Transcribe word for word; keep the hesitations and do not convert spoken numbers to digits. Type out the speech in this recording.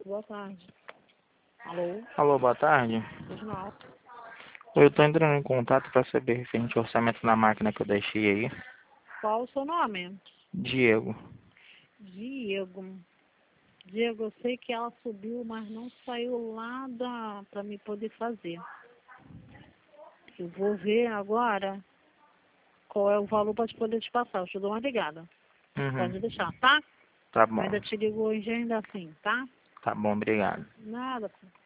Boa tarde. Alô? Alô, boa tarde. Regional. Eu estou entrando em contato para saber referente ao orçamento da máquina que eu deixei aí. Qual o seu nome? Diego. Diego. Diego, eu sei que ela subiu, mas não saiu lá da para me poder fazer. Eu vou ver agora qual é o valor para te poder te passar. Eu te dou uma ligada. Uhum. Pode deixar, tá? Tá bom. Ainda te ligo hoje ainda assim, tá? Tá bom, obrigado. Nada.